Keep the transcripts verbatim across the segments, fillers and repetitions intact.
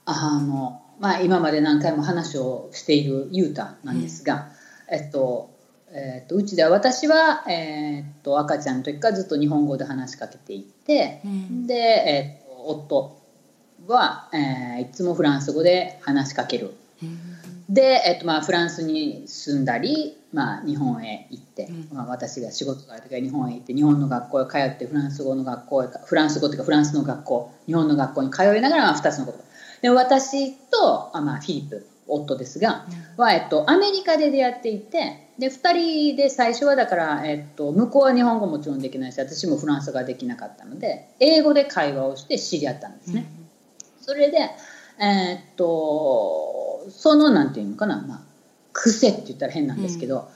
あの、まあ、今まで何回も話をしているユータなんですが、うん、えっとえっと、うちでは私は、えー、っと赤ちゃんの時からずっと日本語で話しかけていて、うん、で、えー、っと夫は、えー、いつもフランス語で話しかける、うん、で、えーっとまあ、フランスに住んだり、まあ、日本へ行って、うんまあ、私が仕事がある時は日本へ行って日本の学校へ通ってフランス語の学校へフランス語というかフランスの学校日本の学校に通いながら、まあ、ふたつのことで私とあ、まあ、フィリップ夫ですが、うんはえっと、アメリカで出会っていてでふたりで最初はだから、えっと、向こうは日本語もちろんできないし私もフランス語ができなかったので英語で会話をして知り合ったんですね、うん、それで、えー、っとそのなんていうのかな、まあ、癖って言ったら変なんですけど、うん、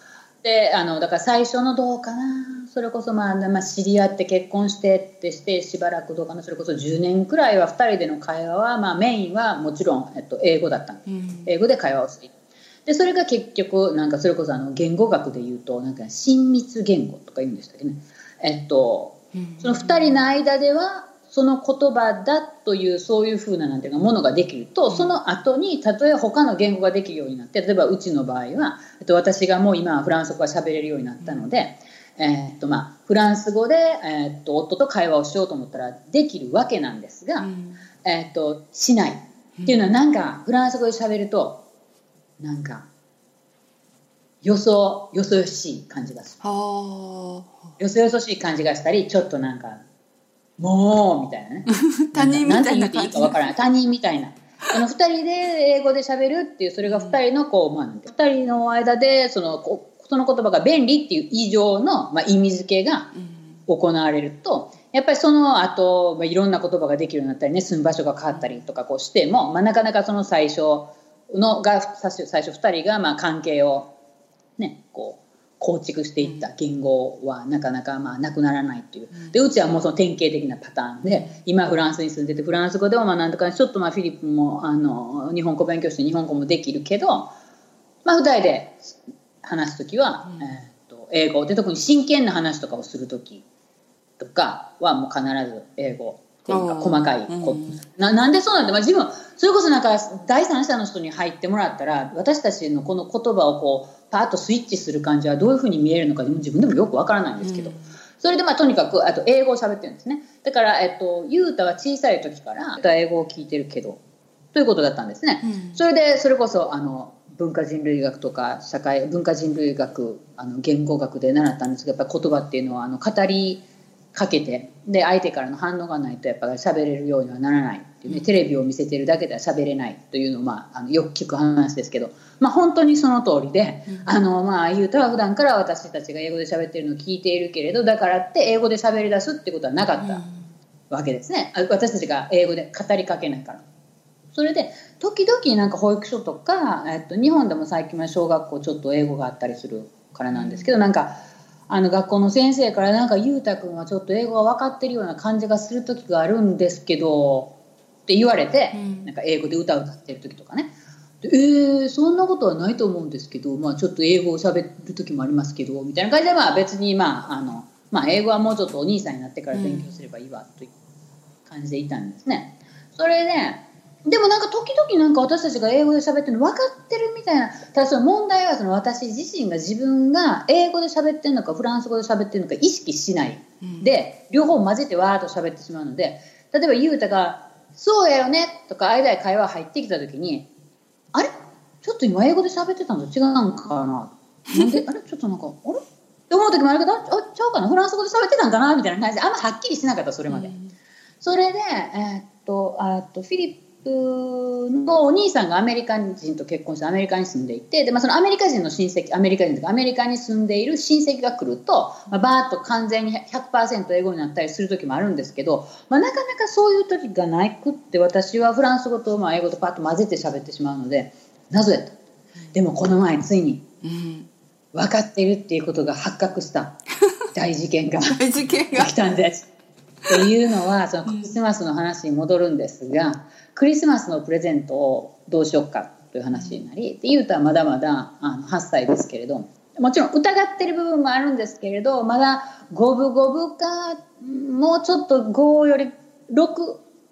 であのだから最初のどうかなそれこそ、まあまあ、知り合って結婚してってしてしばらくどうかなそれこそじゅうねんくらいはふたりでの会話は、まあ、メインはもちろん、えっと、英語だったんです、うん、英語で会話をしているでそれが結局なんかそれこそあの言語学で言うとなんか親密言語とか言うんでしたっけね、えっと、そのふたりの間ではその言葉だというそういう風ななんていうかものができるとその後にたとえ他の言語ができるようになって例えばうちの場合は、えっと、私がもう今はフランス語が喋れるようになったので、えーっとまあ、フランス語で、えーっと夫と会話をしようと思ったらできるわけなんですが、えーっとしないっていうのはなんかフランス語で喋るとなんかよそよそよしい感じがするよそよそしい感じがしたりちょっとなんかもうみたいなね他人みたいな感じなんて言っていいかわからない他人みたいなあのふたりで英語で喋るっていうそれがふたりのこう、まあ、ふたりの間でそのその言葉が便利っていう以上の、まあ、意味付けが行われるとやっぱりその後、まあいろんな言葉ができるようになったりね住む場所が変わったりとかこうしても、まあ、なかなかその最初のが最初ふたりがまあ関係をねこう構築していった言語はなかなかまあなくならないっていうでうちはもうその典型的なパターンで今フランスに住んでてフランス語でもまあなんとかちょっとまあフィリップもあの日本語勉強して日本語もできるけどまあふたりで話す時は、えー、と英語で特に真剣な話とかをする時とかはもう必ず英語っていうか細かいこ、うん、な, なんでそうなんて、まあ、自分それこそなんか第三者の人に入ってもらったら私たちのこの言葉をこうパーッとスイッチする感じはどういうふうに見えるのか自分でもよくわからないんですけど、うん、それでまあとにかくあと英語を喋ってるんですねだから、えっと、ユータは小さい時から英語を聞いてるけどということだったんですね、うん、それでそれこそあの文化人類学とか社会文化人類学あの言語学で習ったんですけどやっぱ言葉っていうのはあの語りかけてで相手からの反応がないとやっぱり喋れるようにはならないっていうね、うん、テレビを見せてるだけでは喋れないというのを、まあ、あのよく聞く話ですけど、まあ、本当にその通りで、うん、あのまあゆうたは普段から私たちが英語で喋ってるのを聞いているけれどだからって英語で喋り出すってことはなかったわけですね、うん、私たちが英語で語りかけないからそれで時々なんか保育所とか、えっと、日本でも最近は小学校ちょっと英語があったりするからなんですけどなんかあの学校の先生からなんかゆうたくんはちょっと英語が分かってるような感じがする時があるんですけどって言われて、うん、なんか英語で歌を歌ってる時とかねでえー、そんなことはないと思うんですけど、まあ、ちょっと英語を喋る時もありますけどみたいな感じで、まあ、別に、まああのまあ、英語はもうちょっとお兄さんになってから勉強すればいいわという感じでいたんですね、うん、それででもなんか時々なんか私たちが英語で喋ってるの分かってるみたいなただその問題はその私自身が自分が英語で喋ってるのかフランス語で喋ってるのか意識しない、うん、で両方混ぜてわーっと喋ってしまうので例えばゆうたがそうやよねとか間で会話入ってきた時にあれちょっと今英語で喋ってたのと違うんかななんであれちょっとなんかあれって思う時もあるけどあちゃうかなフランス語で喋ってたんかなみたいな感じであんまはっきりしなかったそれまで、うん、それでえー、っとあとフィリップのお兄さんがアメリカ人と結婚してアメリカに住んでいてで、まあ、そのアメリカ人の親戚アメリカ人とかアメリカに住んでいる親戚が来ると、まあ、バーッと完全に ひゃくパーセント 英語になったりする時もあるんですけど、まあ、なかなかそういう時がなくって私はフランス語とまあ英語とパッと混ぜて喋ってしまうので謎やったでもこの前ついに分かっているっていうことが発覚した大事件が大事件が起きたんですっていうのはそのクリスマスの話に戻るんですがクリスマスのプレゼントをどうしようかという話になりでゆうたはまだまだあのはっさいですけれどもちろん疑ってる部分もあるんですけれどまだ五分五分かもうちょっとごよりろく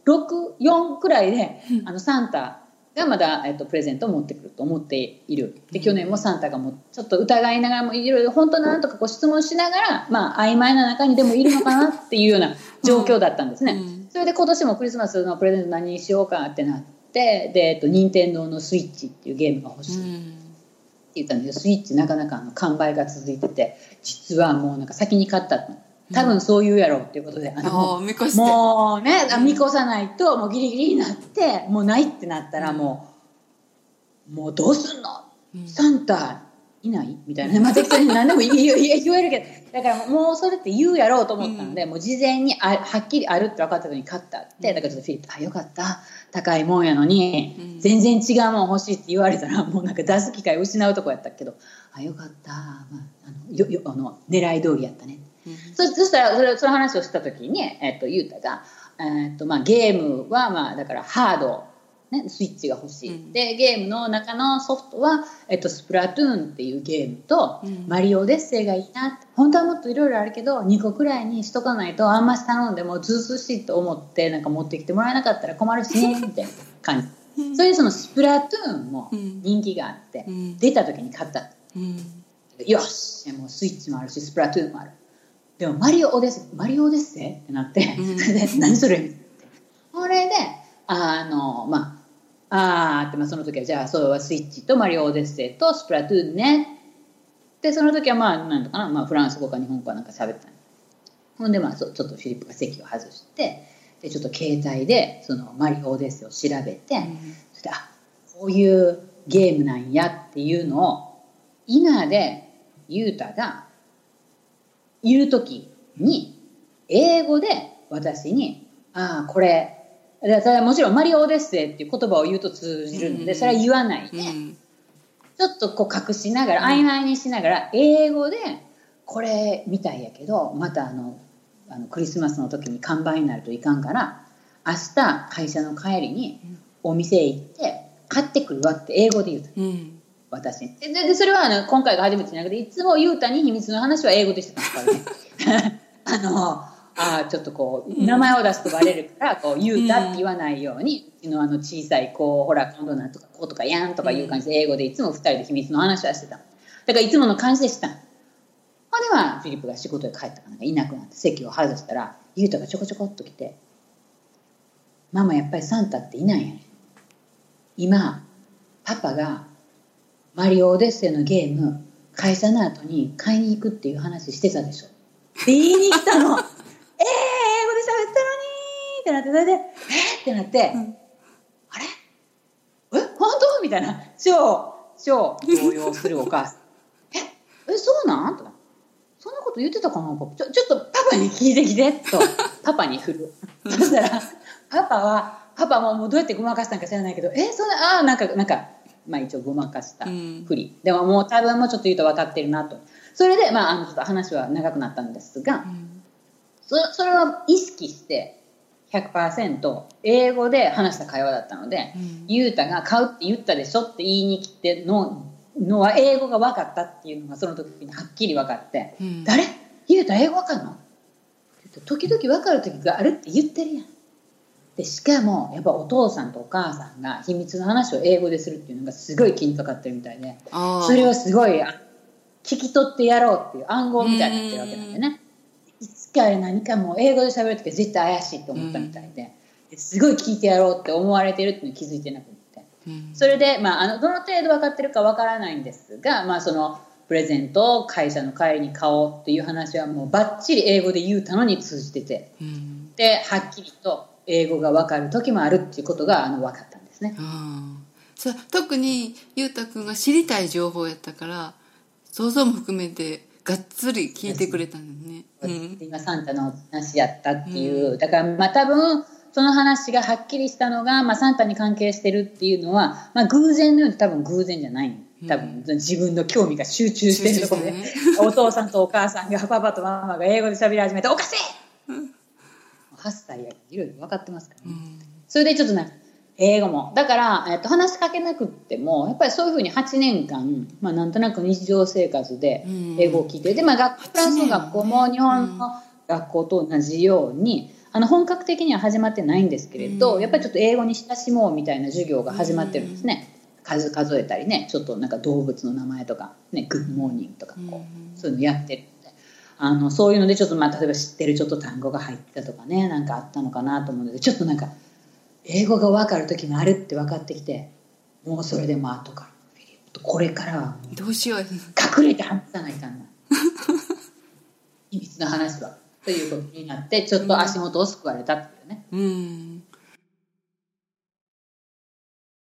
ろく、よんくらいであのサンタがまだ、えっと、プレゼントを持ってくると思っている。で去年もサンタがもちょっと疑いながらもいろいろ本当なんとかこう質問しながら、まあ、曖昧な中にでもいるのかなっていうような状況だったんですね、うん、それで今年もクリスマスのプレゼント何にしようかってなってで、えっと、任天堂のスイッチっていうゲームが欲しい、うん言ったんですけどスイッチなかなかあの完売が続いてて実はもうなんか先に買った多分そう言うやろうっていうことで、うん、あのあ見越してもうね見越さないともうギリギリになってもうないってなったらもう、うん、もうどうすんの、うん、サンタいないみたいな、まあ、適当に何でも言えるけどだからもうそれって言うやろうと思ったので、うん、もう事前にあはっきりあるって分かったのに買ったってだからちょっとフィリップあよかった高いもんやのに、うん、全然違うもん欲しいって言われたらもうなんか出す機会失うとこやったけどあよかった、まあ、あのよよあの狙い通りやったね、うん、そ, そしたらそれその話をした時に、えっと、ゆうたが、えっとまあ、ゲームは、まあ、だからハードね、スイッチが欲しい、うん、でゲームの中のソフトは、えっと、スプラトゥーンっていうゲームと、うん、マリオオデッセイがいいな本当はもっといろいろあるけどにこくらいにしとかないとあんまし頼んでもずうずうしいと思ってなんか持ってきてもらえなかったら困るしねみたいな感じ、うん、それでそのスプラトゥーンも人気があって、うん、出た時に買った、うん、よしもうスイッチもあるしスプラトゥーンもあるでもマリオオデッセイマリオオデッセイってなって、うん、で何それってこれであのまああーって、まあ、その時はじゃあそうはスイッチとマリオオデッセイとスプラトゥーンねでその時はまあ何とかな、まあ、フランス語か日本語かなんか喋ったほんでまあちょっとフィリップが席を外してでちょっと携帯でそのマリオオデッセイを調べて、うん、そしてあこういうゲームなんやっていうのを今でユータがいる時に英語で私にああこれでそれはもちろんマリオオデッセイっていう言葉を言うと通じるのでそれは言わないで、うん、ちょっとこう隠しながら曖昧にしながら英語でこれみたいやけどまたあのあのクリスマスの時に完売になるといかんから明日会社の帰りにお店へ行って買ってくるわって英語で言うと、うん、私に で, でそれはあの今回が初めてじゃなくていつもユータに秘密の話は英語でしてたんですからねあのあちょっとこう名前を出すとバレるからこう言うたって言わないように、うん、うちのあの小さい子ほら今度なんとかこうとかやんとかいう感じで英語でいつもふたりで秘密の話はしてただからいつもの感じでしたほんではフィリップが仕事で帰ったかなんかいなくなって席を外したらゆうたがちょこちょこっと来てママやっぱりサンタっていないよね今パパがマリオオデッセイのゲーム会社の後に買いに行くっていう話してたでしょって言いに来たのえー、英語で喋ったのにってなってそれでえー、ってなって、うん、あれえ本当みたいな超超動揺するお母さんええそうなんとかそんなこと言ってたかなパパちょちょっとパパに聞いてきてとパパに振るそしたらパパはパパももうどうやってごまかしたんか知らないけどえそんなあなんかなんかまあ一応ごまかしたふり、うん、でももう多分もうちょっと言うと分かってるなとそれでまああのちょっと話は長くなったんですが、うん、そ, それは意識してひゃくパーセント 英語で話した会話だったので、うん、ゆうたが買うって言ったでしょって言いに来てののは英語が分かったっていうのがその時にはっきり分かって、うん、誰ゆうた英語分かるの時々分かる時があるって言ってるやんでしかもやっぱお父さんとお母さんが秘密の話を英語でするっていうのがすごい気にかかってるみたいでそれをすごい聞き取ってやろうっていう暗号みたいになってるわけなんでねいつか何かもう英語で喋るときは絶対怪しいと思ったみたいで、すごい聞いてやろうって思われてるっていうのに気づいてなくて、それで、まあ、あのどの程度分かってるか分からないんですが、まあ、そのプレゼントを会社の帰りに買おうっていう話はもうバッチリ英語で言うたのに通じてて、ではっきりと英語が分かる時もあるっていうことがあの分かったんですね。 あそう特にゆうたくんが知りたい情報やったから想像も含めてがっつり聞いてくれたのね、 うん、今サンタの話やったっていう、うん、だからまあ多分その話がはっきりしたのが、まあ、サンタに関係してるっていうのは、まあ、偶然のように多分偶然じゃない多分自分の興味が集中してるところで、ね、お父さんとお母さんがパパとママが英語で喋り始めておかしい、うん、はっさいやいろいろ分かってますからね、うん、それでちょっとなんか英語もだから、えっと、話しかけなくってもやっぱりそういうふうにはちねんかん、まあ、なんとなく日常生活で英語を聞いて、うん、で、まあ、学フランスの学校も日本の学校と同じようにあの本格的には始まってないんですけれど、やっぱりちょっと英語に親しもうみたいな授業が始まってるんですね。数数えたりね、ちょっとなんか動物の名前とかね、グッドモーニングとかこうそういうのやってるので、あのそういうのでちょっとまあ例えば知ってるちょっと単語が入ったとかね、なんかあったのかなと思うので、ちょっとなんか英語が分かる時もあるって分かってきて、もうそれでも後からフィリップとこれからはどうしよう隠れて話さないかんな秘密の話はということになって、ちょっと足元を救われたっていうね。 うん